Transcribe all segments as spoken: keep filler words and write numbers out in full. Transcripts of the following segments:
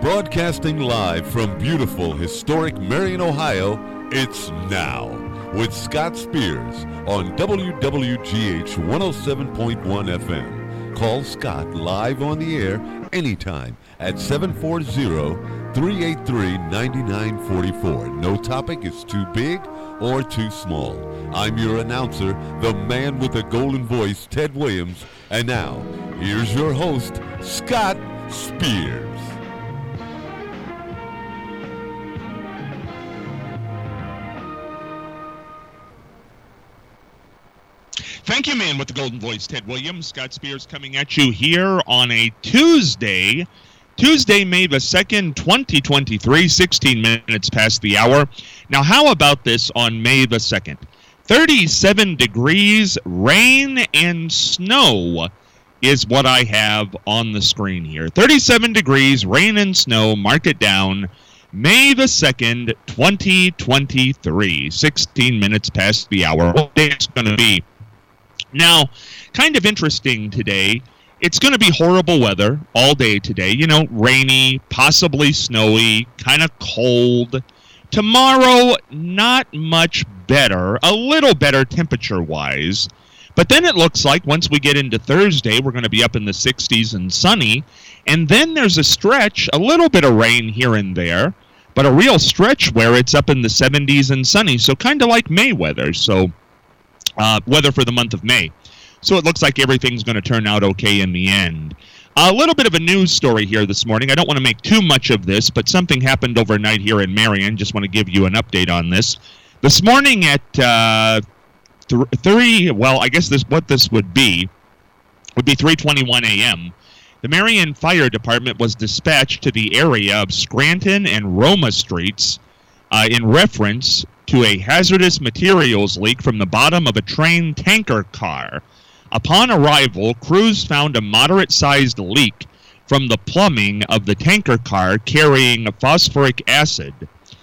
Broadcasting live from beautiful, historic Marion, Ohio, it's Now with Scott Spears on W W G H one oh seven point one F M. Call Scott live on the air anytime at seven four zero, three eight three, nine nine four four. No topic is too big or too small. I'm your announcer, the man with the golden voice, Ted Williams. And now, here's your host, Scott Spears. Thank you, man with the golden voice, Ted Williams. Scott Spears coming at you here on a Tuesday, Tuesday, May the second, twenty twenty-three, sixteen minutes past the hour. Now, how about this on May the second? thirty-seven degrees, rain and snow is what I have on the screen here. thirty-seven degrees, rain and snow, mark it down. May the second, twenty twenty-three, sixteen minutes past the hour. What day it's going to be? Now, kind of interesting today, it's going to be horrible weather all day today. You know, rainy, possibly snowy, kind of cold. Tomorrow, not much better, a little better temperature-wise. But then it looks like once we get into Thursday, we're going to be up in the sixties and sunny. And then there's a stretch, a little bit of rain here and there, but a real stretch where it's up in the seventies and sunny. So kind of like May weather. So uh, weather for the month of May. So it looks like everything's going to turn out okay in the end. A little bit of a news story here this morning. I don't want to make too much of this, but something happened overnight here in Marion. Just want to give you an update on this. This morning at uh, th- three, well, I guess this what this would be, would be three twenty-one a.m., the Marion Fire Department was dispatched to the area of Scranton and Roma Streets uh, in reference to a hazardous materials leak from the bottom of a train tanker car. Upon arrival, crews found a moderate-sized leak from the plumbing of the tanker car carrying phosphoric acid.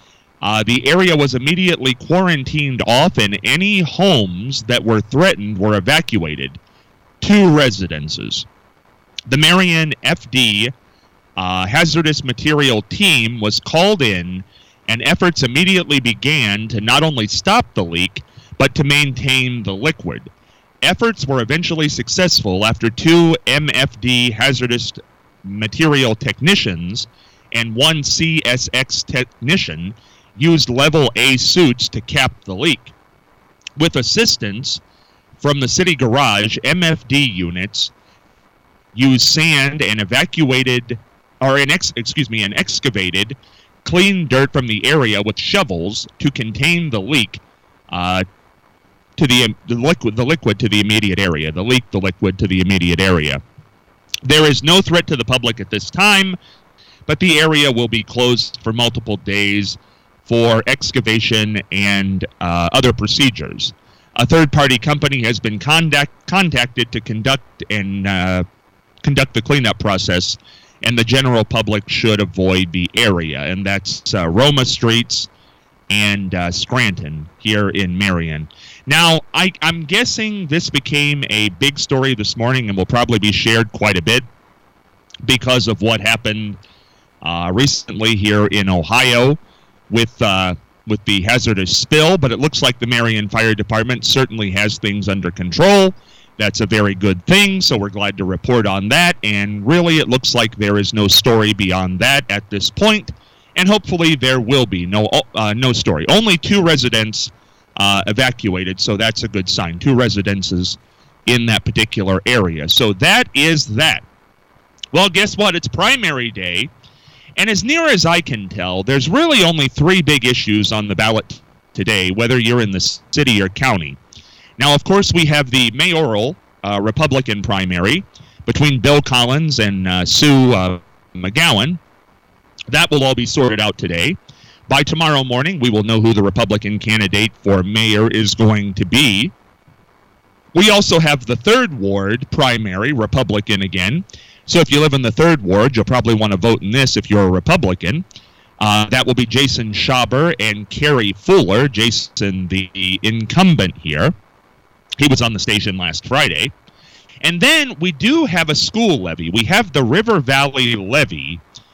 Uh, the area was immediately quarantined off, and any homes that were threatened were evacuated. Two residences. The Marion F D uh, hazardous material team was called in, and efforts immediately began to not only stop the leak, but to maintain the liquid. Efforts were eventually successful after two M F D hazardous material technicians and one C S X technician used level A suits to cap the leak. With assistance from the city garage, M F D units used sand and evacuated, or an ex, excuse me, and excavated clean dirt from the area with shovels to contain the leak uh, to the, the liquid, the liquid to the immediate area. The leak, the liquid to the immediate area. There is no threat to the public at this time, but the area will be closed for multiple days for excavation and uh, other procedures. A third-party company has been contact, contacted to conduct and uh, conduct the cleanup process, and the general public should avoid the area, and that's uh, Roma Streets and uh, Scranton here in Marion. Now, I, I'm guessing this became a big story this morning and will probably be shared quite a bit because of what happened uh, recently here in Ohio with uh, with the hazardous spill, but it looks like the Marion Fire Department certainly has things under control. That's a very good thing, so we're glad to report on that, and really it looks like there is no story beyond that at this point, and hopefully there will be no uh, no story. Only two residents uh, evacuated, so that's a good sign. Two residences in that particular area. So that is that. Well, guess what? It's primary day, and as near as I can tell, there's really only three big issues on the ballot today, whether you're in the city or county. Now, of course, we have the mayoral uh, Republican primary between Bill Collins and uh, Sue uh, McGowan. That will all be sorted out today. By tomorrow morning, we will know who the Republican candidate for mayor is going to be. We also have the third ward primary, Republican again. So if you live in the third ward, you'll probably want to vote in this if you're a Republican. Uh, that will be Jason Schauber and Carrie Fuller. Jason, the incumbent here. He was on the station last Friday. And then we do have a school levy. We have the River Valley levy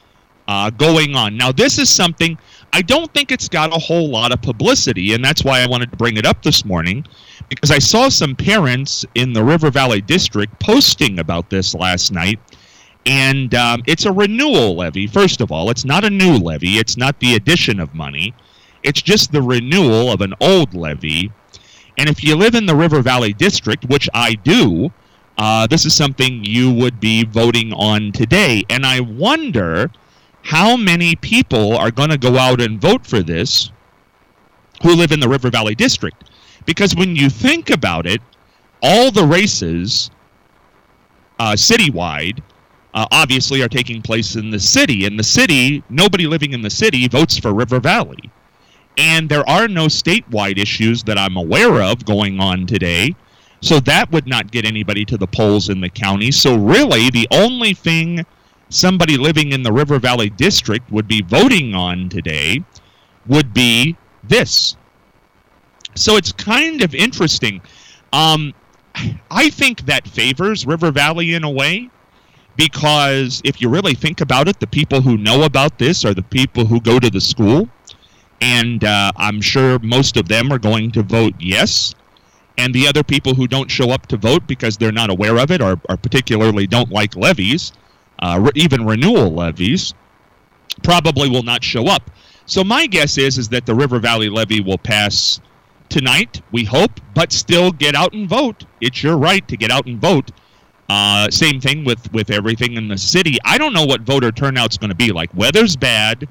uh, going on. Now, this is something, I don't think it's got a whole lot of publicity, and that's why I wanted to bring it up this morning, because I saw some parents in the River Valley District posting about this last night. And um, it's a renewal levy, first of all. It's not a new levy. It's not the addition of money. It's just the renewal of an old levy. And if you live in the River Valley District, which I do, uh, this is something you would be voting on today. And I wonder how many people are going to go out and vote for this who live in the River Valley District. Because when you think about it, all the races uh, citywide Uh, obviously are taking place in the city. In the city, nobody living in the city votes for River Valley. And there are no statewide issues that I'm aware of going on today, so that would not get anybody to the polls in the county. So really, the only thing somebody living in the River Valley District would be voting on today would be this. So it's kind of interesting. Um, I think that favors River Valley in a way, because if you really think about it, the people who know about this are the people who go to the school, and uh, I'm sure most of them are going to vote yes. And the other people who don't show up to vote because they're not aware of it, or, or particularly don't like levies, uh, re- even renewal levies, probably will not show up. So my guess is, is that the River Valley levy will pass tonight, we hope, but still get out and vote. It's your right to get out and vote. Uh, same thing with, with everything in the city. I don't know what voter turnout's going to be like. Weather's bad.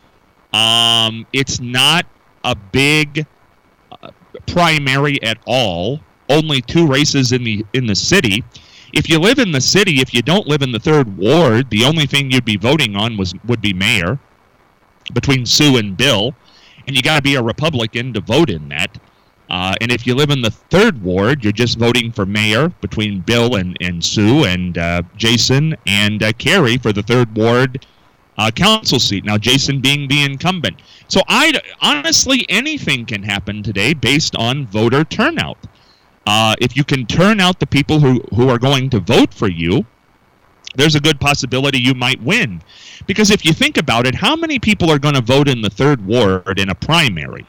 Um, it's not a big uh, primary at all. Only two races in the in the city. If you live in the city, if you don't live in the third ward, the only thing you'd be voting on was would be mayor between Sue and Bill, and you got to be a Republican to vote in that. Uh, and if you live in the third ward, you're just voting for mayor between Bill and, and Sue and uh, Jason and uh, Carrie for the third ward uh, council seat. Now, Jason being the incumbent. So I honestly, anything can happen today based on voter turnout. Uh, if you can turn out the people who, who are going to vote for you, there's a good possibility you might win. Because if you think about it, how many people are going to vote in the third ward in a primary?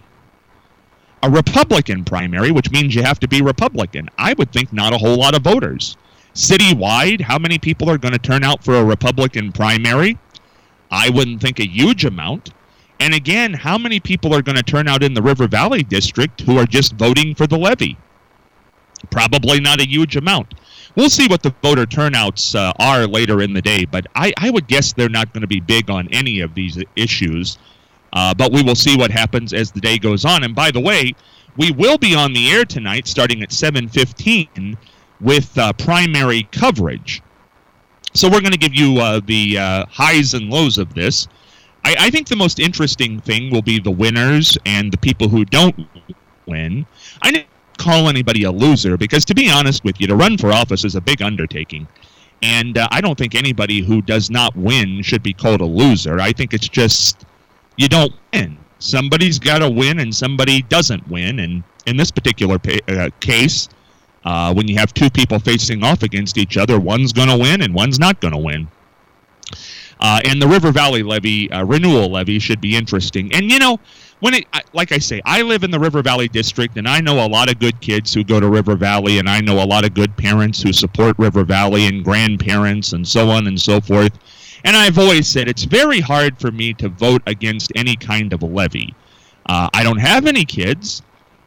A Republican primary, which means you have to be Republican. I would think not a whole lot of voters. Citywide, how many people are going to turn out for a Republican primary? I wouldn't think a huge amount. And again, how many people are going to turn out in the River Valley District who are just voting for the levy? Probably not a huge amount. We'll see what the voter turnouts uh, are later in the day, but I, I would guess they're not going to be big on any of these issues. Uh, but we will see what happens as the day goes on. And by the way, we will be on the air tonight starting at seven fifteen with uh, primary coverage. So we're going to give you uh, the uh, highs and lows of this. I, I think the most interesting thing will be the winners and the people who don't win. I don't call anybody a loser because, to be honest with you, to run for office is a big undertaking. And uh, I don't think anybody who does not win should be called a loser. I think it's just... you don't win. Somebody's got to win and somebody doesn't win. And in this particular pa- uh, case, uh, when you have two people facing off against each other, one's going to win and one's not going to win. Uh, and the River Valley levy, uh, renewal levy, should be interesting. And, you know, when it, like I say, I live in the River Valley District, and I know a lot of good kids who go to River Valley, and I know a lot of good parents who support River Valley and grandparents and so on and so forth. And I've always said it's very hard for me to vote against any kind of a levy. Uh, I don't have any kids,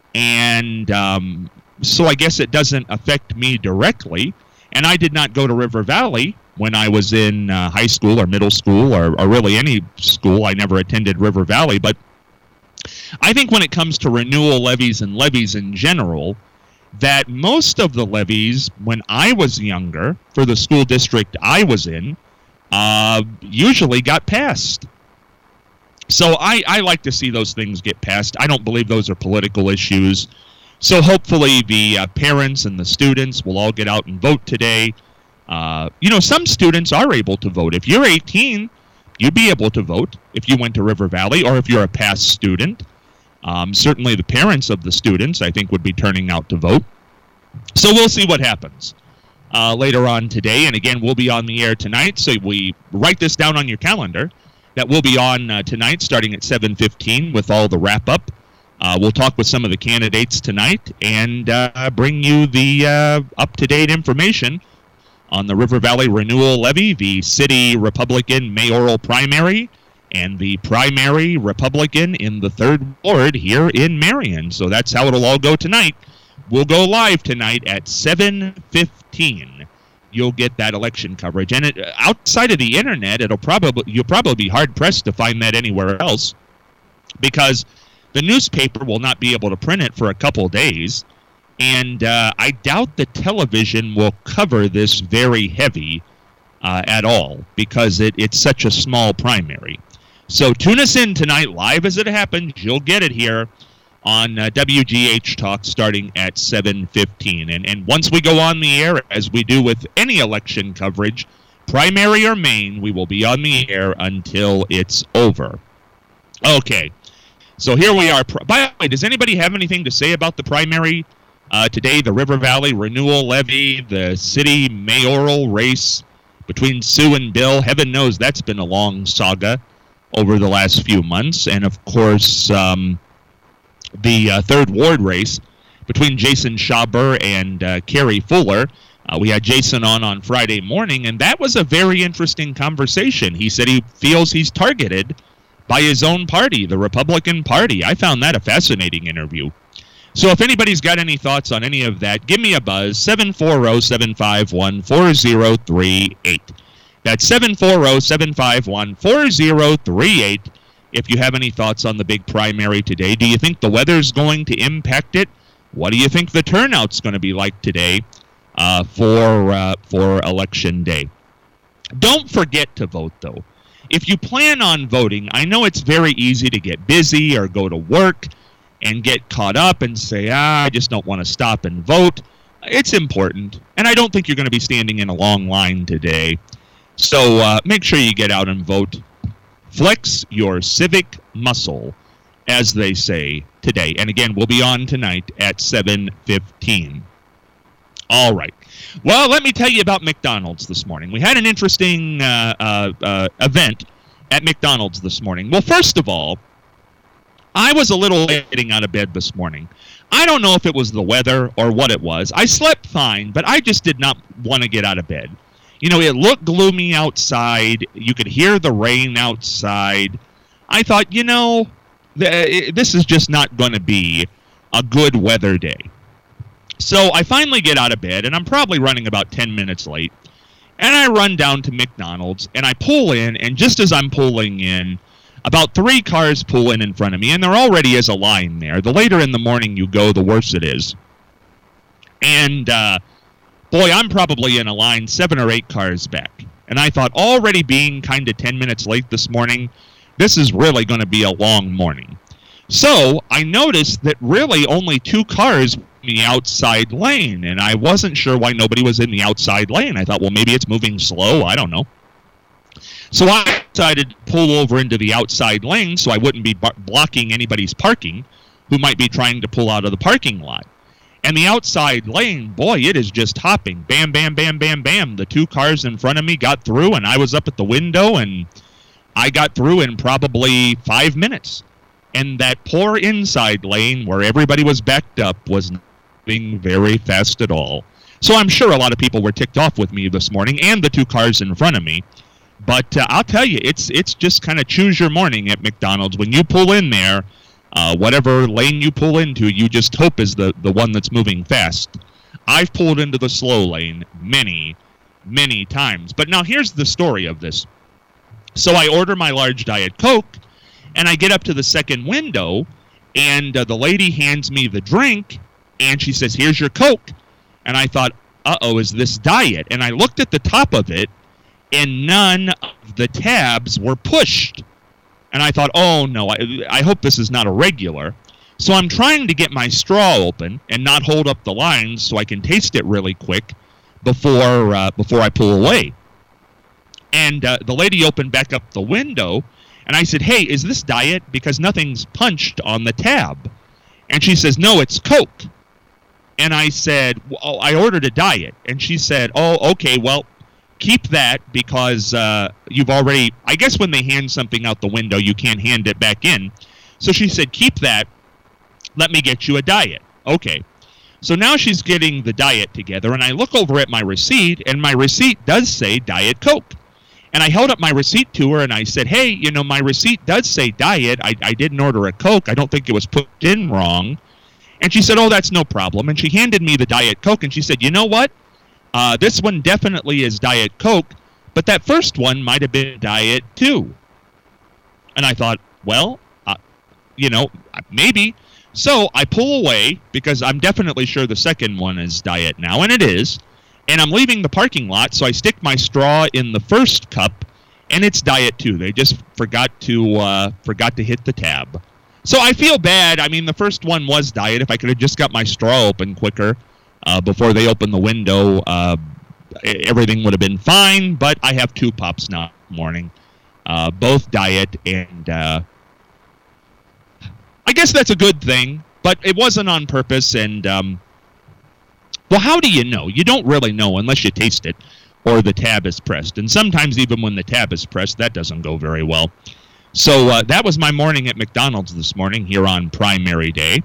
and um, so I guess it doesn't affect me directly. And I did not go to River Valley when I was in uh, high school or middle school or, or really any school. I never attended River Valley. But I think when it comes to renewal levies and levies in general, that most of the levies, when I was younger, for the school district I was in, Uh, usually got passed. So I, I like to see those things get passed. I don't believe those are political issues. So hopefully the uh, parents and the students will all get out and vote today. Uh, you know, some students are able to vote. If you're eighteen, you'd be able to vote if you went to River Valley, or if you're a past student. Um, certainly the parents of the students, I think, would be turning out to vote. So we'll see what happens uh, later on today. And again, we'll be on the air tonight. So we write this down on your calendar. that will be on uh, tonight starting at seven fifteen with all the wrap-up. Uh, we'll talk with some of the candidates tonight and uh, bring you the uh, up-to-date information on the River Valley Renewal Levy, the city Republican mayoral primary, and the primary Republican in the third ward here in Marion. So that's how it'll all go tonight. We'll go live tonight at seven fifteen. You'll get that election coverage. And it, outside of the internet, it'll probably you'll probably be hard-pressed to find that anywhere else because the newspaper will not be able to print it for a couple days. And uh, I doubt the television will cover this very heavy uh, at all because it, it's such a small primary. So tune us in tonight live as it happens. You'll get it here on uh, W G H Talk starting at seven fifteen. And, and once we go on the air, as we do with any election coverage, primary or main, we will be on the air until it's over. Okay, so here we are. By the way, does anybody have anything to say about the primary uh, today, the River Valley Renewal Levy, the city mayoral race between Sue and Bill? Heaven knows that's been a long saga over the last few months. And, of course, um, the uh, third ward race between Jason Schaber and uh, Carrie Fuller. Uh, we had Jason on on Friday morning, and that was a very interesting conversation. He said he feels he's targeted by his own party, the Republican Party. I found that a fascinating interview. So if anybody's got any thoughts on any of that, give me a buzz, seven four zero, seven five one, four zero three eight. That's seven four zero, seven five one, four zero three eight. If you have any thoughts on the big primary today, do you think the weather's going to impact it? What do you think the turnout's going to be like today uh, for uh, for Election Day? Don't forget to vote, though. If you plan on voting, I know it's very easy to get busy or go to work and get caught up and say, ah, I just don't want to stop and vote. It's important, and I don't think you're going to be standing in a long line today. So uh, make sure you get out and vote. Flex your civic muscle, as they say today. And again, we'll be on tonight at seven fifteen. All right. Well, let me tell you about McDonald's this morning. We had an interesting uh, uh, uh, event at McDonald's this morning. Well, first of all, I was a little late getting out of bed this morning. I don't know if it was the weather or what it was. I slept fine, but I just did not want to get out of bed. You know, it looked gloomy outside. You could hear the rain outside. I thought, you know, th- this is just not going to be a good weather day. So I finally get out of bed, and I'm probably running about ten minutes late. And I run down to McDonald's, and I pull in, and just as I'm pulling in, about three cars pull in in front of me, and there already is a line there. The later in the morning you go, the worse it is. And, uh... boy, I'm probably in a line seven or eight cars back. And I thought, already being kind of ten minutes late this morning, this is really going to be a long morning. So I noticed that really only two cars were in the outside lane, and I wasn't sure why nobody was in the outside lane. I thought, well, maybe it's moving slow. I don't know. So I decided to pull over into the outside lane so I wouldn't be b- blocking anybody's parking who might be trying to pull out of the parking lot. And the outside lane, boy, it is just hopping. Bam, bam, bam, bam, bam. The two cars in front of me got through, and I was up at the window, and I got through in probably five minutes. And that poor inside lane where everybody was backed up was not moving very fast at all. So I'm sure a lot of people were ticked off with me this morning and the two cars in front of me. But uh, I'll tell you, it's it's just kind of choose your morning at McDonald's. When you pull in there, Uh, whatever lane you pull into, you just hope is the, the one that's moving fast. I've pulled into the slow lane many, many times. But now here's the story of this. So I order my large Diet Coke, and I get up to the second window, and uh, the lady hands me the drink, and she says, here's your Coke. And I thought, uh-oh, is this Diet? And I looked at the top of it, and none of the tabs were pushed. And I thought, oh, no, I, I hope this is not a regular. So I'm trying to get my straw open and not hold up the lines so I can taste it really quick before uh, before I pull away. And uh, the lady opened back up the window, and I said, hey, is this Diet? Because nothing's punched on the tab. And she says, no, it's Coke. And I said, well, I ordered a Diet. And she said, oh, okay, well, keep that because uh, you've already, I guess when they hand something out the window, you can't hand it back in. So she said, keep that. Let me get you a diet. Okay. So now she's getting the diet together, and I look over at my receipt, and my receipt does say Diet Coke. And I held up my receipt to her, and I said, hey, you know, my receipt does say diet. I, I didn't order a Coke. I don't think it was put in wrong. And she said, oh, that's no problem. And she handed me the Diet Coke, and she said, you know what? Uh, this one definitely is Diet Coke, but that first one might have been Diet too. And I thought, well, uh, you know, maybe. So I pull away because I'm definitely sure the second one is Diet now, and it is. And I'm leaving the parking lot, so I stick my straw in the first cup, and it's Diet too. They just forgot to uh, forgot to hit the tab. So I feel bad. I mean, the first one was Diet. If I could have just got my straw open quicker uh, before they opened the window, uh, everything would have been fine. But I have two pups now this morning, uh, both Diet, and uh, I guess that's a good thing. But it wasn't on purpose, and um, well, how do you know? You don't really know unless you taste it or the tab is pressed. And sometimes even when the tab is pressed, that doesn't go very well. So uh, that was my morning at McDonald's this morning here on Primary Day.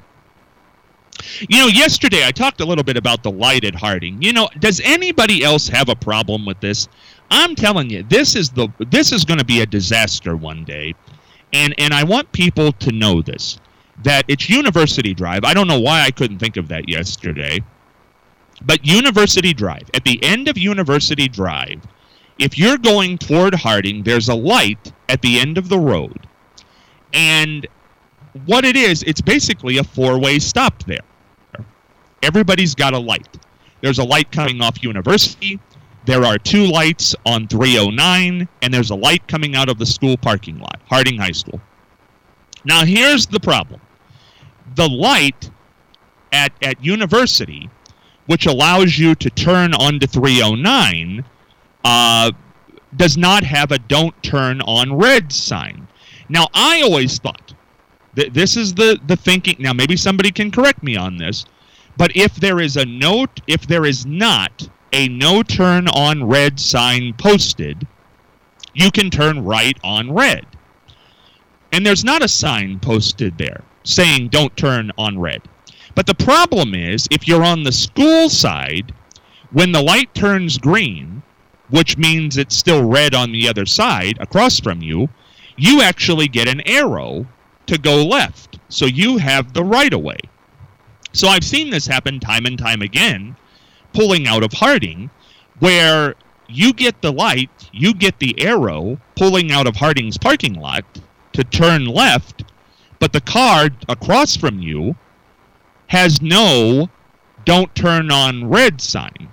You know, yesterday I talked a little bit about the light at Harding. You know, does anybody else have a problem with this? I'm telling you, this is the this is going to be a disaster one day. And and I want people to know this, that it's University Drive. I don't know why I couldn't think of that yesterday. But University Drive, at the end of University Drive, if you're going toward Harding, there's a light at the end of the road. And what it is, it's basically a four-way stop there. Everybody's got a light. There's a light coming off University. There are two lights on three oh nine, and there's a light coming out of the school parking lot, Harding High School. Now, here's the problem. The light at, at University, which allows you to turn onto three oh nine, uh, does not have a don't turn on red sign. Now, I always thought that this is the, the thinking. Now, maybe somebody can correct me on this, but if there is a note, if there is not a no turn on red sign posted, you can turn right on red. And there's not a sign posted there saying don't turn on red. But the problem is, if you're on the school side, when the light turns green, which means it's still red on the other side across from you, you actually get an arrow to go left. So you have the right-of-way. So I've seen this happen time and time again, pulling out of Harding, where you get the light, you get the arrow pulling out of Harding's parking lot to turn left, but the car across from you has no don't turn on red sign.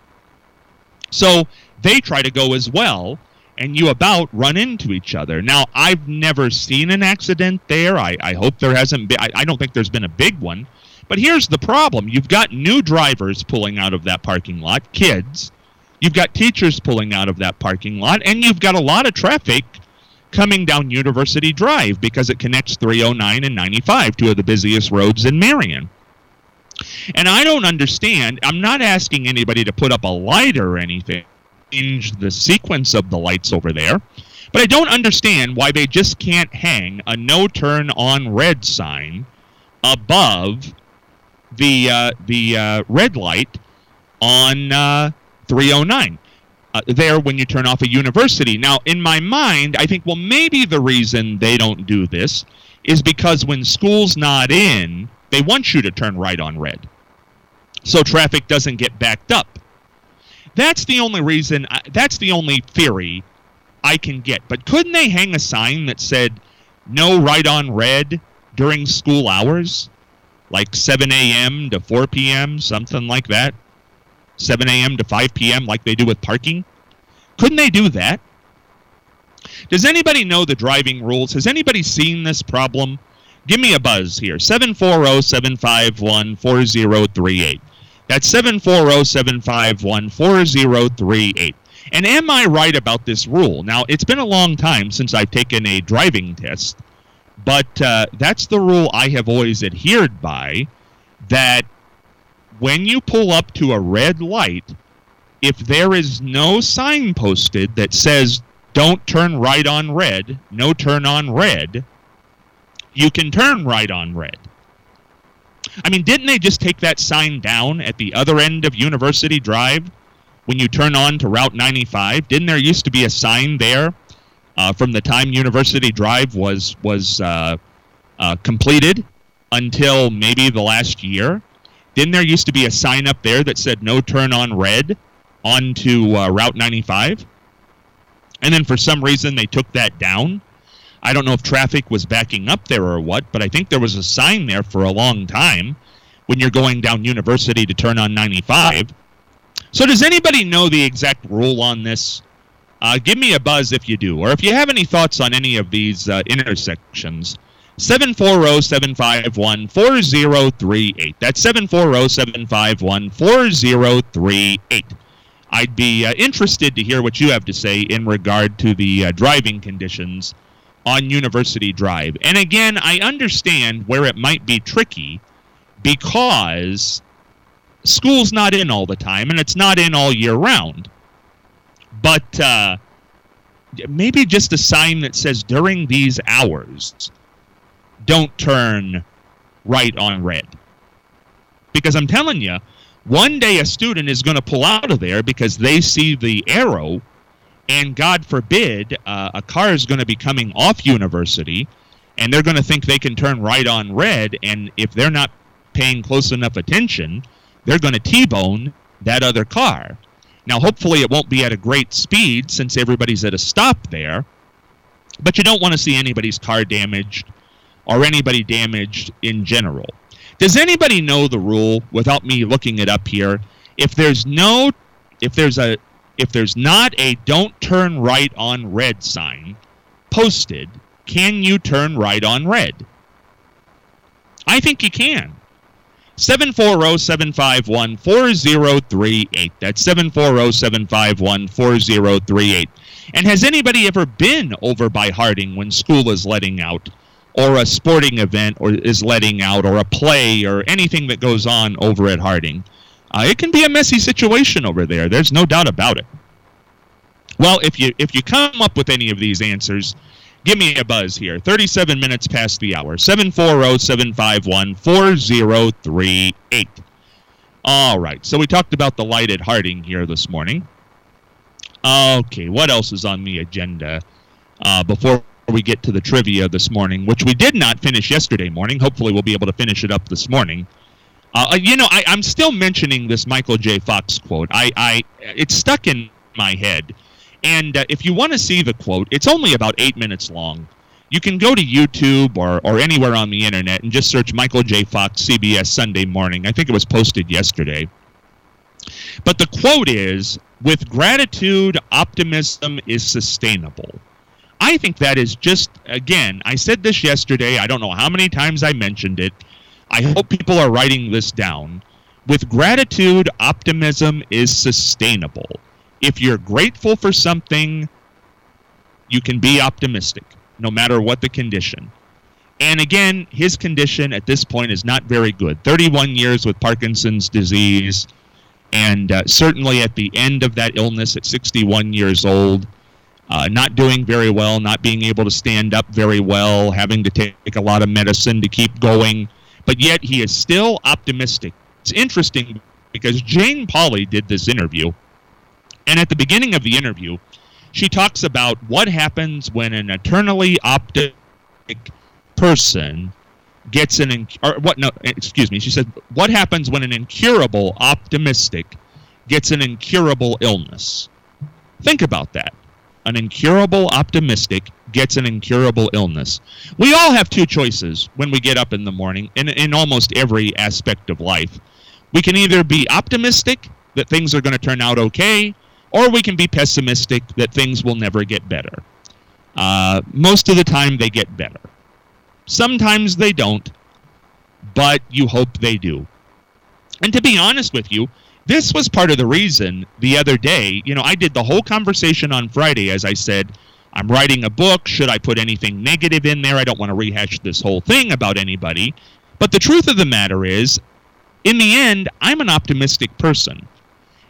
So they try to go as well, and you about run into each other. Now, I've never seen an accident there. I, I hope there hasn't been. I, I don't think there's been a big one. But here's the problem. You've got new drivers pulling out of that parking lot, kids. You've got teachers pulling out of that parking lot, and you've got a lot of traffic coming down University Drive because it connects three oh nine and ninety-five, two of the busiest roads in Marion. And I don't understand. I'm not asking anybody to put up a light or anything, change the sequence of the lights over there, but I don't understand why they just can't hang a no turn on red sign above the uh, the uh, red light on uh, three oh nine. Uh, there when you turn off a University. Now, in my mind, I think, well, maybe the reason they don't do this is because when school's not in, they want you to turn right on red, so traffic doesn't get backed up. That's the only reason, I, that's the only theory I can get. But couldn't they hang a sign that said, no right on red during school hours? Like seven a.m. to four p.m., something like that? seven a.m. to five p.m. like they do with parking? Couldn't they do that? Does anybody know the driving rules? Has anybody seen this problem? Give me a buzz here. seven four zero, seven five one, four zero three eight. That's seven four zero, seven five one, four zero three eight. And am I right about this rule? Now, it's been a long time since I've taken a driving test, but uh, that's the rule I have always adhered by, that when you pull up to a red light, if there is no sign posted that says don't turn right on red, no turn on red, you can turn right on red. I mean, didn't they just take that sign down at the other end of University Drive when you turn on to Route ninety-five? Didn't there used to be a sign there uh, from the time University Drive was, was uh, uh, completed until maybe the last year? Didn't there used to be a sign up there that said no turn on red onto uh, Route ninety-five? And then for some reason they took that down. I don't know if traffic was backing up there or what, but I think there was a sign there for a long time when you're going down University to turn on ninety-five. So does anybody know the exact rule on this? Uh, give me a buzz if you do. Or if you have any thoughts on any of these uh, intersections, seven four zero, seven five one, four zero three eight. That's seven four zero, seven five one, four zero three eight. I'd be uh, interested to hear what you have to say in regard to the uh, driving conditions on University Drive. And again, I understand where it might be tricky because school's not in all the time and it's not in all year round. But uh, maybe just a sign that says during these hours, don't turn right on red. Because I'm telling you, one day a student is going to pull out of there because they see the arrow, and God forbid, uh, a car is going to be coming off University, and they're going to think they can turn right on red, and if they're not paying close enough attention, they're going to T-bone that other car. Now, hopefully it won't be at a great speed since everybody's at a stop there, but you don't want to see anybody's car damaged or anybody damaged in general. Does anybody know the rule without me looking it up here? If there's no, if there's a, if there's not a don't turn right on red sign posted, can you turn right on red? I think you can. seven four zero, seven five one, four zero three eight. That's seven four zero, seven five one, four zero three eight. And has anybody ever been over by Harding when school is letting out, or a sporting event or is letting out, or a play, or anything that goes on over at Harding? Uh, it can be a messy situation over there. There's no doubt about it. Well, if you if you come up with any of these answers, give me a buzz here. thirty-seven minutes past the hour. seven four zero, seven five one, four zero three eight. All right, so we talked about the light at Harding here this morning. Okay, what else is on the agenda uh, before we get to the trivia this morning, which we did not finish yesterday morning. Hopefully we'll be able to finish it up this morning. Uh, you know, I, I'm still mentioning this Michael J. Fox quote. I, I, it's stuck in my head. And uh, if you want to see the quote, it's only about eight minutes long. You can go to YouTube or, or anywhere on the internet and just search Michael J. Fox C B S Sunday Morning. I think it was posted yesterday. But the quote is, "With gratitude, optimism is sustainable." I think that is just, again, I said this yesterday. I don't know how many times I mentioned it. I hope people are writing this down. With gratitude, optimism is sustainable. If you're grateful for something, you can be optimistic, no matter what the condition. And again, his condition at this point is not very good. thirty-one years with Parkinson's disease, and uh, certainly at the end of that illness at sixty-one years old, Uh, not doing very well, not being able to stand up very well, having to take a lot of medicine to keep going, but yet he is still optimistic. It's interesting because Jane Pauley did this interview, and at the beginning of the interview, she talks about what happens when an eternally optimistic person gets an, inc- or what, no, excuse me, she said, what happens when an incurable optimistic gets an incurable illness? Think about that. An incurable optimistic gets an incurable illness. We all have two choices when we get up in the morning in, in almost every aspect of life. We can either be optimistic that things are going to turn out okay, or we can be pessimistic that things will never get better. Uh, most of the time they get better. Sometimes they don't, but you hope they do. And to be honest with you, this was part of the reason the other day, you know, I did the whole conversation on Friday, as I said, I'm writing a book. Should I put anything negative in there? I don't want to rehash this whole thing about anybody. But the truth of the matter is, in the end, I'm an optimistic person.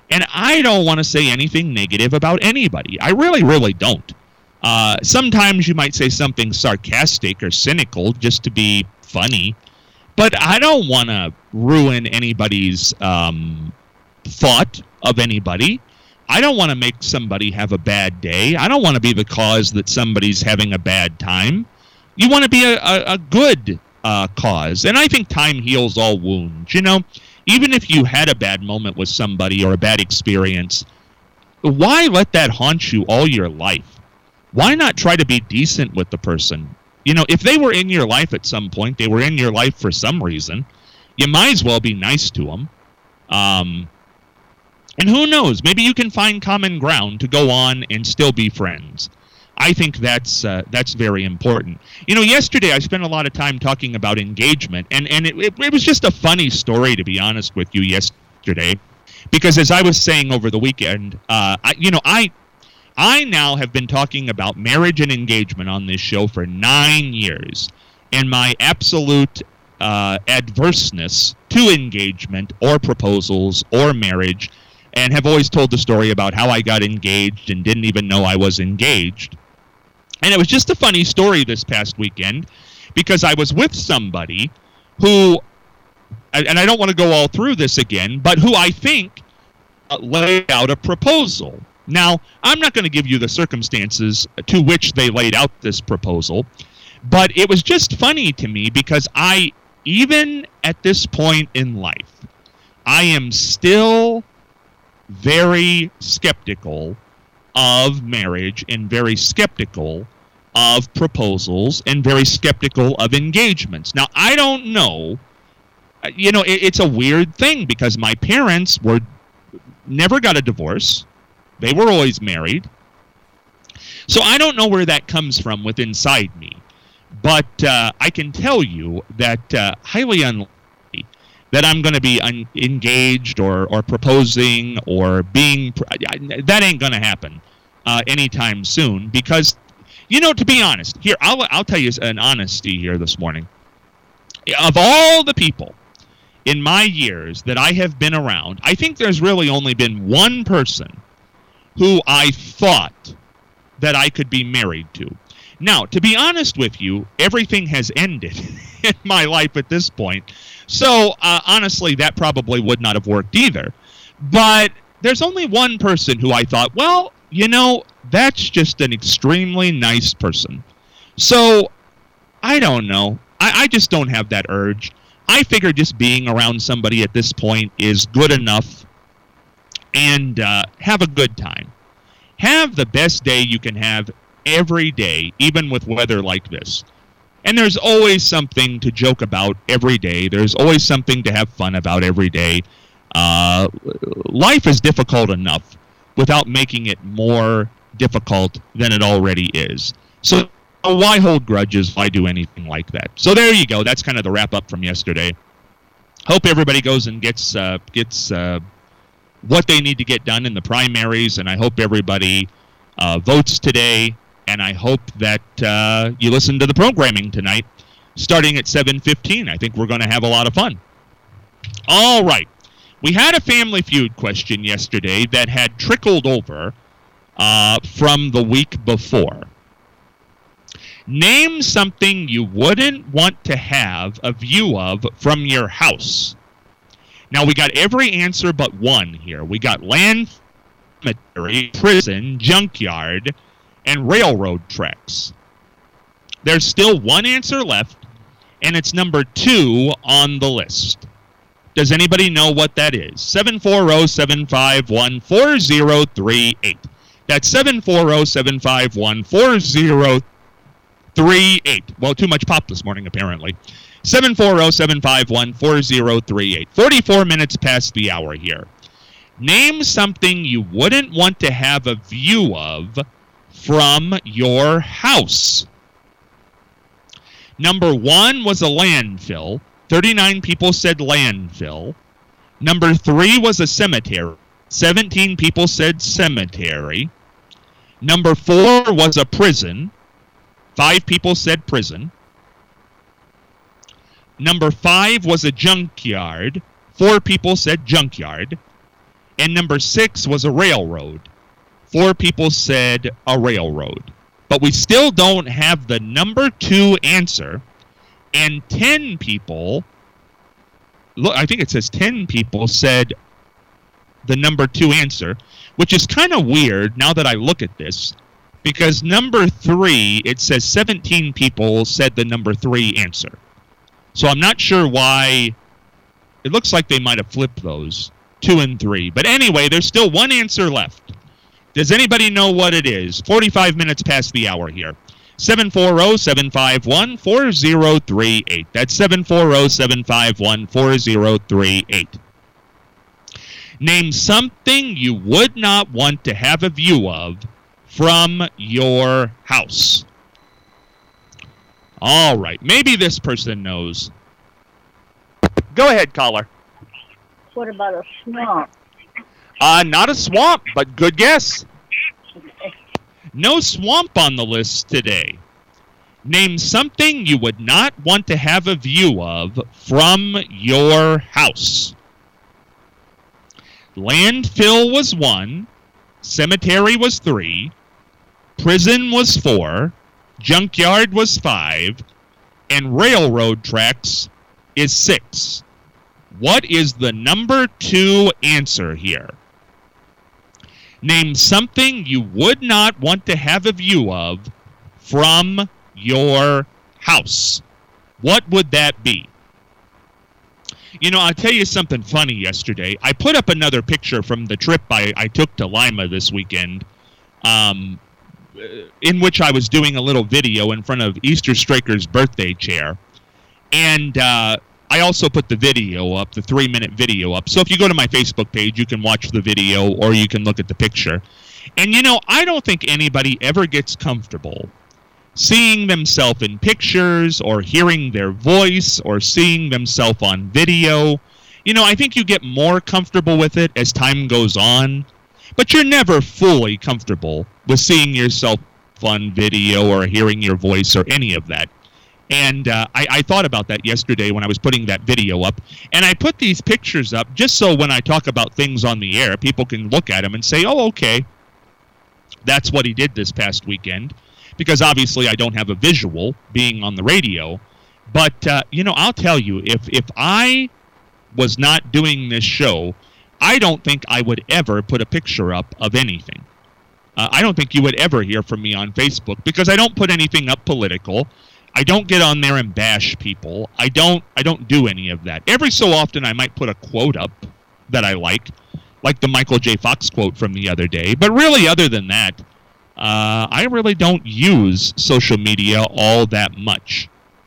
And I don't want to say anything negative about anybody. I really, really don't. Uh, sometimes you might say something sarcastic or cynical just to be funny. But I don't want to ruin anybody's um, thought of anybody. I don't want to make somebody have a bad day. I don't want to be the cause that somebody's having a bad time. You want to be a, a, a good uh, cause. And I think time heals all wounds. You know, even if you had a bad moment with somebody or a bad experience, why let that haunt you all your life? Why not try to be decent with the person? You know, if they were in your life at some point, they were in your life for some reason, you might as well be nice to them. Um, and who knows, maybe you can find common ground to go on and still be friends. I think that's uh, that's very important. You know, yesterday I spent a lot of time talking about engagement, and, and it, it, it was just a funny story, to be honest with you, yesterday. Because as I was saying over the weekend, uh, I, you know, I... I now have been talking about marriage and engagement on this show for nine years, and my absolute uh, adverseness to engagement or proposals or marriage, and have always told the story about how I got engaged and didn't even know I was engaged. And it was just a funny story this past weekend, because I was with somebody who, and I don't want to go all through this again, but who I think laid out a proposal. Now, I'm not going to give you the circumstances to which they laid out this proposal, but it was just funny to me because I, even at this point in life, I am still very skeptical of marriage and very skeptical of proposals and very skeptical of engagements. Now, I don't know, you know, it, it's a weird thing because my parents were never got a divorce. They were always married. So I don't know where that comes from within inside me. But uh, I can tell you that uh, highly unlikely that I'm going to be un- engaged or, or proposing or being... Pr- that ain't going to happen uh, anytime soon. Because, you know, to be honest, here, I'll, I'll tell you an honesty here this morning. Of all the people in my years that I have been around, I think there's really only been one person who I thought that I could be married to. Now, to be honest with you, everything has ended in my life at this point. So, uh, honestly, that probably would not have worked either. But there's only one person who I thought, well, you know, that's just an extremely nice person. So, I don't know. I, I just don't have that urge. I figure just being around somebody at this point is good enough. And uh, have a good time. Have the best day you can have every day, even with weather like this. And there's always something to joke about every day. There's always something to have fun about every day. Uh, life is difficult enough without making it more difficult than it already is. So why hold grudges? Why do anything like that? So there you go. That's kind of the wrap up from yesterday. Hope everybody goes and gets uh, gets... Uh, what they need to get done in the primaries, and I hope everybody uh, votes today, and I hope that uh, you listen to the programming tonight, starting at seven fifteen. I think we're going to have a lot of fun. All right. We had a Family Feud question yesterday that had trickled over uh, from the week before. Name something you wouldn't want to have a view of from your house. Now, we got every answer but one here. We got land, cemetery, prison, junkyard, and railroad tracks. There's still one answer left, and it's number two on the list. Does anybody know what that is? seven four zero, seven five one, four zero three eight. That's seven four zero, seven five one, four zero three eight. Well, too much pop this morning, apparently. seven four zero, seven five one, four zero three eight. forty-four minutes past the hour here. Name something you wouldn't want to have a view of from your house. Number one was a landfill. thirty-nine people said landfill. Number three was a cemetery. seventeen people said cemetery. Number four was a prison. Five people said prison. Number five was a junkyard. Four people said junkyard. And number six was a railroad. Four people said a railroad. But we still don't have the number two answer. And ten people, look, I think it says ten people said the number two answer, which is kind of weird now that I look at this. Because number three, it says seventeen people said the number three answer. So I'm not sure why. It looks like they might have flipped those, two and three. But anyway, there's still one answer left. Does anybody know what it is? forty-five minutes past the hour here. seven four zero, seven five one, four zero three eight. That's seven four zero, seven five one, four zero three eight. Name something you would not want to have a view of from your house. All right. Maybe this person knows. Go ahead, caller. What about a swamp? Uh, not a swamp, but good guess. No swamp on the list today. Name something you would not want to have a view of from your house. Landfill was one. Cemetery was three. Prison was four. Junkyard was five. And railroad tracks is six. What is the number two answer here? Name something you would not want to have a view of from your house. What would that be? You know, I'll tell you something funny yesterday. I put up another picture from the trip I, I took to Lima this weekend, um, in which I was doing a little video in front of Easter Straker's birthday chair. And uh, I also put the video up, the three-minute video up. So if you go to my Facebook page, you can watch the video or you can look at the picture. And, you know, I don't think anybody ever gets comfortable seeing themselves in pictures or hearing their voice or seeing themselves on video. You know, I think you get more comfortable with it as time goes on. But you're never fully comfortable with seeing yourself on video or hearing your voice or any of that. And uh, I, I thought about that yesterday when I was putting that video up. And I put these pictures up just so when I talk about things on the air, people can look at them and say, oh, okay, that's what he did this past weekend. Because obviously I don't have a visual being on the radio. But, uh, you know, I'll tell you, if, if I was not doing this show, I don't think I would ever put a picture up of anything. Uh, I don't think you would ever hear from me on Facebook because I don't put anything up political. I don't get on there and bash people. I don't I don't do any of that. Every so often I might put a quote up that I like, like the Michael J. Fox quote from the other day. But really, other than that, uh, I really don't use social media all that much.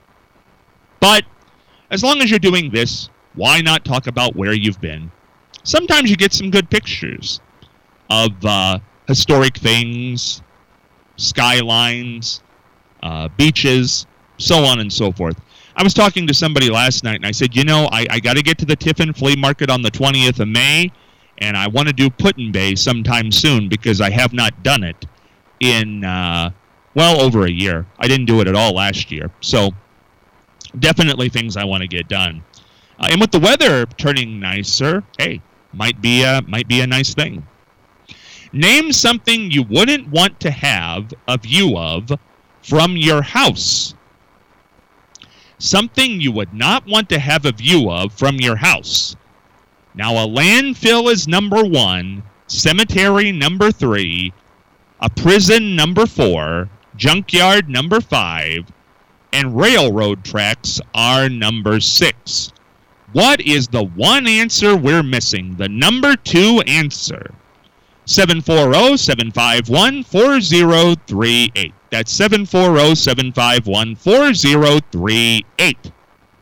But as long as you're doing this, why not talk about where you've been? Sometimes you get some good pictures of uh, historic things, skylines, uh, beaches, so on and so forth. I was talking to somebody last night, and I said, you know, I, I got to get to the Tiffin Flea Market on the twentieth of May, and I want to do Put-in-Bay sometime soon because I have not done it in, uh, well, over a year. I didn't do it at all last year. So definitely things I want to get done. Uh, and with the weather turning nicer, hey, might be a, might be a nice thing. Name something you wouldn't want to have a view of from your house. Something you would not want to have a view of from your house. Now, a landfill is number one, cemetery number three, a prison number four, junkyard number five, and railroad tracks are number six. What is the one answer we're missing? The number two answer. seven four zero, seven five one, four zero three eight. That's seven four zero, seven five one, four zero three eight.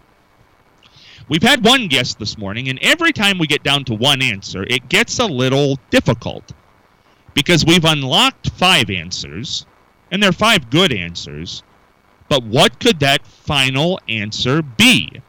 We've had one guest this morning, and every time we get down to one answer, it gets a little difficult because we've unlocked five answers, and they're five good answers, but what could that final answer be?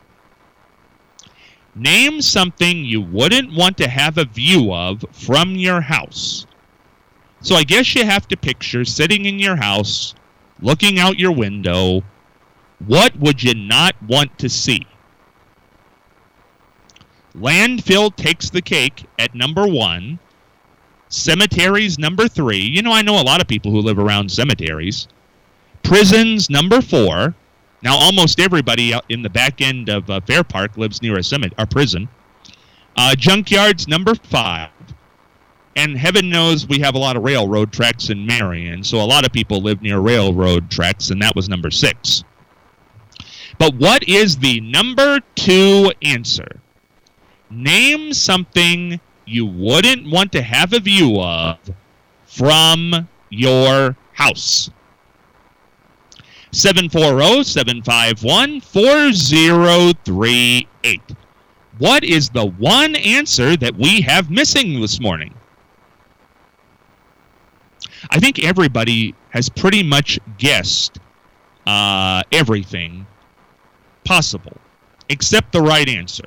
Name something you wouldn't want to have a view of from your house. So I guess you have to picture sitting in your house, looking out your window. What would you not want to see? Landfill takes the cake at number one. Cemeteries, number three. You know, I know a lot of people who live around cemeteries. Prisons, number four. Now, almost everybody out in the back end of uh, Fair Park lives near a cemetery, or prison. Uh, junkyards, number five. And heaven knows we have a lot of railroad tracks in Marion, so a lot of people live near railroad tracks, and that was number six. But what is the number two answer? Name something you wouldn't want to have a view of from your house. seven four zero, seven five one, four zero three eight. What is the one answer that we have missing this morning? I think everybody has pretty much guessed uh, everything possible, except the right answer.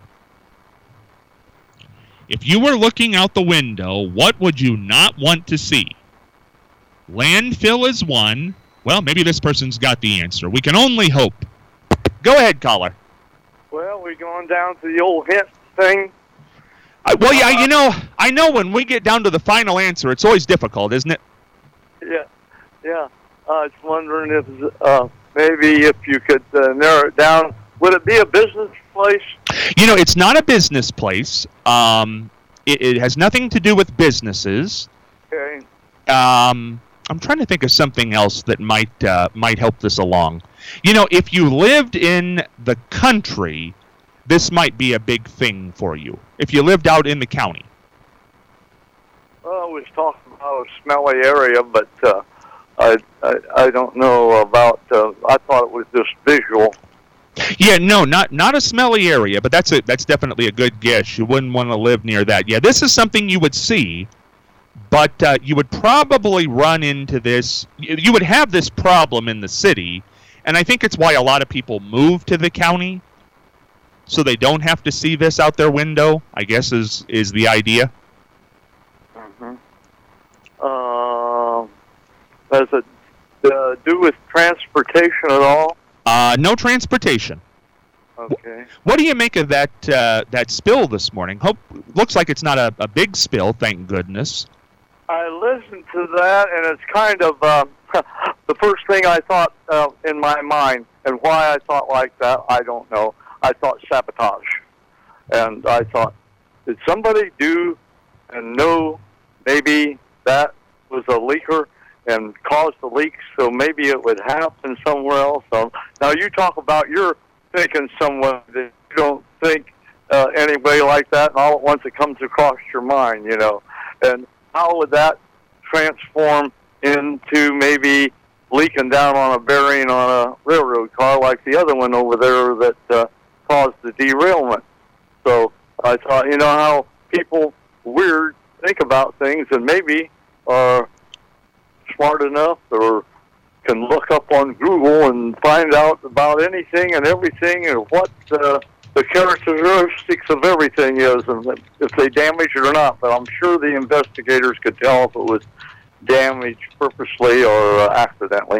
If you were looking out the window, what would you not want to see? Landfill is one. Well, maybe this person's got the answer. We can only hope. Go ahead, caller. Well, we're going down to the old hint thing. Uh, well, yeah, you know, I know when we get down to the final answer, it's always difficult, isn't it? Yeah, yeah. I was wondering if uh, maybe if you could uh, narrow it down. Would it be a business place? You know, it's not a business place. Um, it, it has nothing to do with businesses. Okay. Um, I'm trying to think of something else that might uh, might help this along. You know, if you lived in the country, this might be a big thing for you. If you lived out in the county. Well, I was talking about a smelly area, but uh, I, I I don't know about. Uh, I thought it was just visual. Yeah, no, not not a smelly area, but that's a that's definitely a good guess. You wouldn't want to live near that. Yeah, this is something you would see, but uh, you would probably run into this. You would have this problem in the city, and I think it's why a lot of people move to the county, so they don't have to see this out their window. I guess is is the idea. Mm-hmm. Uh, does it uh, do with transportation at all? Uh, no transportation. Okay. What do you make of that uh, that spill this morning? Hope looks like it's not a, a big spill, thank goodness. I listened to that, and it's kind of uh, the first thing I thought uh, in my mind, and why I thought like that, I don't know. I thought sabotage, and I thought, did somebody do and know maybe that was a leaker and caused the leak, so maybe it would happen somewhere else. So now you talk about you're thinking someone that you don't think uh, anybody like that, and all at once it comes across your mind, you know. And how would that transform into maybe leaking down on a bearing on a railroad car like the other one over there that uh, caused the derailment? So I thought, you know how people weird think about things and maybe are smart enough or can look up on Google and find out about anything and everything and what uh, the characteristics of everything is and if they damage it or not. But I'm sure the investigators could tell if it was damaged purposely or uh, accidentally.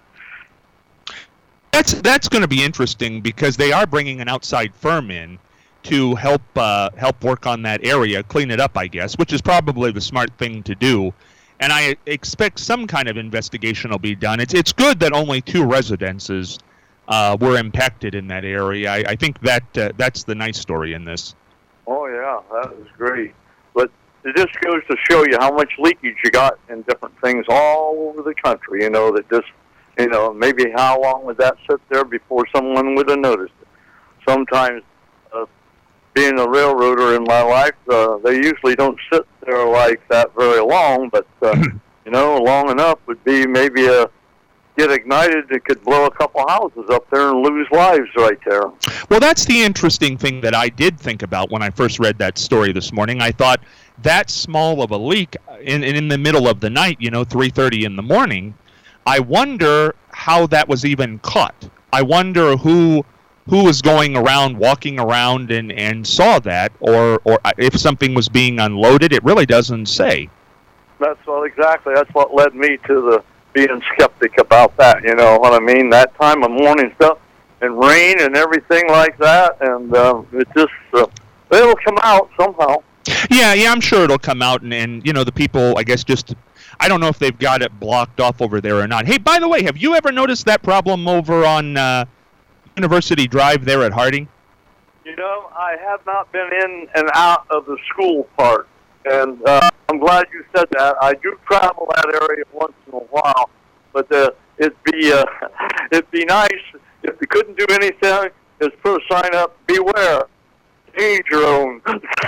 That's that's going to be interesting because they are bringing an outside firm in to help uh, help work on that area, clean it up, I guess, which is probably the smart thing to do. And I expect some kind of investigation will be done. It's it's good that only two residences uh, were impacted in that area. I, I think that uh, that's the nice story in this. Oh, yeah, that was great. But it just goes to show you how much leakage you got in different things all over the country, you know, that just, you know, maybe how long would that sit there before someone would have noticed it? Sometimes, uh, being a railroader in my life, uh, they usually don't sit there like that very long, but, uh, you know, long enough would be maybe a get ignited that could blow a couple houses up there and lose lives right there. Well, that's the interesting thing that I did think about when I first read that story this morning. I thought that small of a leak in, in the middle of the night, you know, three thirty in the morning, I wonder how that was even caught. I wonder who... who was going around, walking around, and, and saw that, or or if something was being unloaded. It really doesn't say. That's well, exactly. That's what led me to the being skeptic about that. You know what I mean? That time of morning stuff and rain and everything like that, and um, it just uh, It'll come out somehow. Yeah, yeah, I'm sure it'll come out, and, and you know, the people, I guess, just, I don't know if they've got it blocked off over there or not. Hey, by the way, have you ever noticed that problem over on uh, University Drive there at Harding? You know, I have not been in and out of the school part, and uh, I'm glad you said that. I do travel that area once in a while, but uh, it'd be uh, it'd be nice if we couldn't do anything. Is put a sign up: beware, change your own,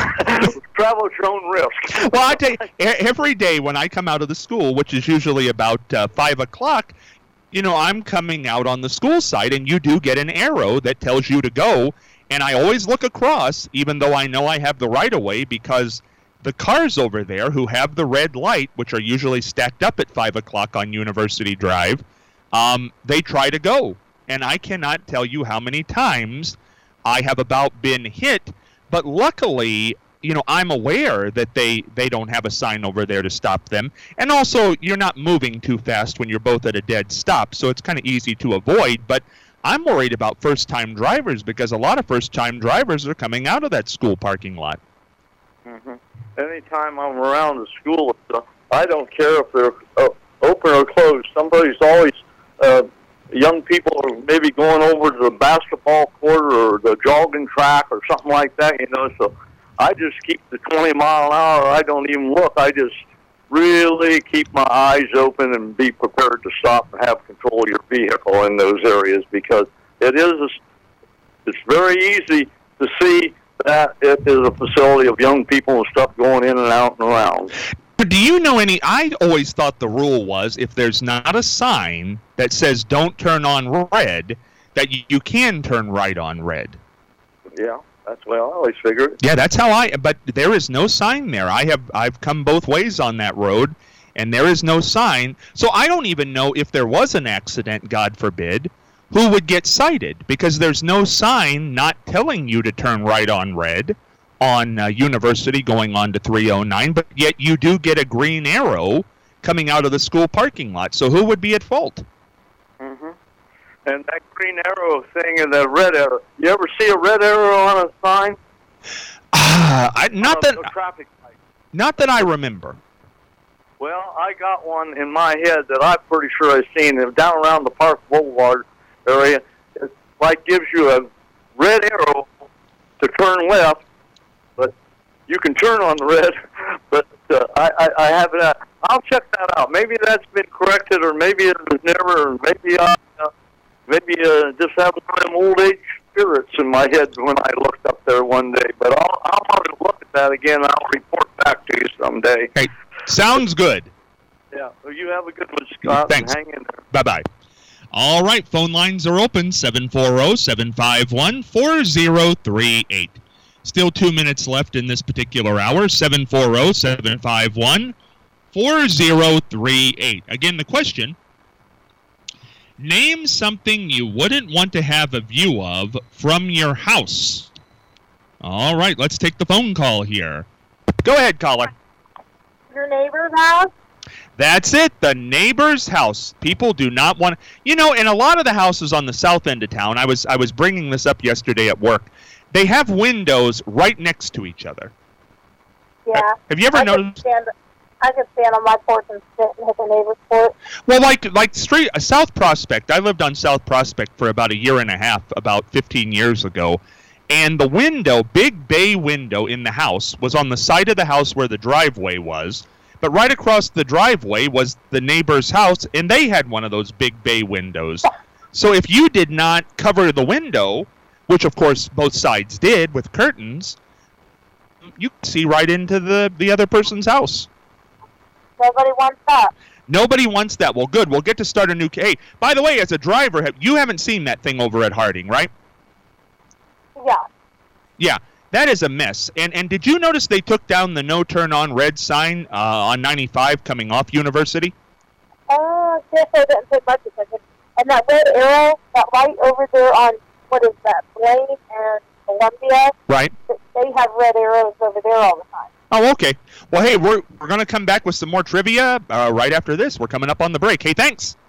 travel at your own risk. Well, I tell you, every day when I come out of the school, which is usually about uh, five o'clock, you know, I'm coming out on the school side, and you do get an arrow that tells you to go. And I always look across, even though I know I have the right-of-way, because the cars over there who have the red light, which are usually stacked up at five o'clock on University Drive, um, they try to go. And I cannot tell you how many times I have about been hit. But luckily, you know, I'm aware that they, they don't have a sign over there to stop them. And also, you're not moving too fast when you're both at a dead stop, so it's kind of easy to avoid. But I'm worried about first-time drivers because a lot of first-time drivers are coming out of that school parking lot. Mm-hmm. Anytime I'm around the school, I don't care if they're uh, open or closed. Somebody's always, uh, young people are maybe going over to the basketball court or the jogging track or something like that, you know, so I just keep the twenty mile an hour. I don't even look. I just really keep my eyes open and be prepared to stop and have control of your vehicle in those areas, because it is a, it's very easy to see that it is a facility of young people and stuff going in and out and around. But do you know any, I always thought the rule was if there's not a sign that says don't turn on red, that you, you can turn right on red. Yeah. That's well, I always figured. Yeah, that's how I. But there is no sign there. I have I've come both ways on that road, and there is no sign. So I don't even know if there was an accident, God forbid, who would get cited, because there's no sign not telling you to turn right on red on uh, University going on to three oh nine. But yet you do get a green arrow coming out of the school parking lot. So who would be at fault? Mm-hmm. And that green arrow thing and the red arrow. You ever see a red arrow on a sign? Uh, I, not that. A traffic light. Not that I remember. Well, I got one in my head that I'm pretty sure I've seen. It down around the Park Boulevard area. It like gives you a red arrow to turn left, but you can turn on the red. But uh, I, I, I haven't. Uh, I'll check that out. Maybe that's been corrected, or maybe it was never. Or maybe I. Uh, Maybe uh, just have one of them old age spirits in my head when I looked up there one day. But I'll, I'll want to look at that again. I'll report back to you someday. Hey, sounds good. Yeah. Well, you have a good one, Scott. Thanks. Hang in there. Bye-bye. All right, phone lines are open, seven four zero, seven five one, four zero three eight. Still two minutes left in this particular hour, seven four zero, seven five one, four zero three eight. Again, the question: name something you wouldn't want to have a view of from your house. All right, let's take the phone call here. Go ahead, caller. Your neighbor's house? That's it, the neighbor's house. People do not want to, you know, in a lot of the houses on the south end of town, I was I was bringing this up yesterday at work, they have windows right next to each other. Yeah. Have you ever I noticed? Could stand, I could stand on my porch and sit and hit the neighbor's porch. Well, like like street uh, South Prospect. I lived on South Prospect for about a year and a half, about fifteen years ago. And the window, big bay window in the house, was on the side of the house where the driveway was. But right across the driveway was the neighbor's house, and they had one of those big bay windows. So if you did not cover the window, which of course both sides did with curtains, you could see right into the, the other person's house. Nobody wants that. Nobody wants that. Well, good. We'll get to start a new... Hey, by the way, as a driver, you haven't seen that thing over at Harding, right? Yeah. Yeah, that is a mess. And and did you notice they took down the no turn on red sign uh, on ninety-five coming off University? Oh, uh, yes, I didn't pay much attention. And that red arrow, that light over there on, what is that, Blaine and Columbia? Right. They have red arrows over there all the time. Oh, okay. Well, hey, we're we're going to come back with some more trivia uh, right after this. We're coming up on the break. Hey, thanks.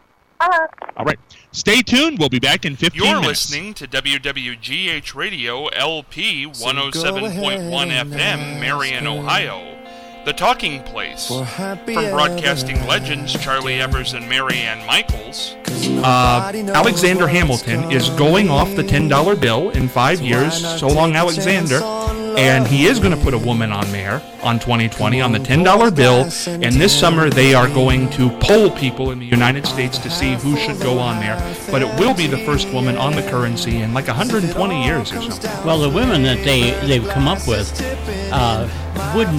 Uh-huh. All right. Stay tuned. We'll be back in fifteen You're minutes. listening to W W G H Radio L P one oh seven point one F M, Marion, Ohio. The Talking Place. From broadcasting legends Charlie Evers and Marianne Michaels. Uh, Alexander Hamilton is going off the ten dollar bill in five years. So long, Alexander. And he is going to put a woman on there on twenty twenty on the ten dollar bill. And this summer they are going to poll people in the United States to see who should go on there. But it will be the first woman on the currency in like one hundred twenty years or something. Well, the women that they, they've come up with uh, wouldn't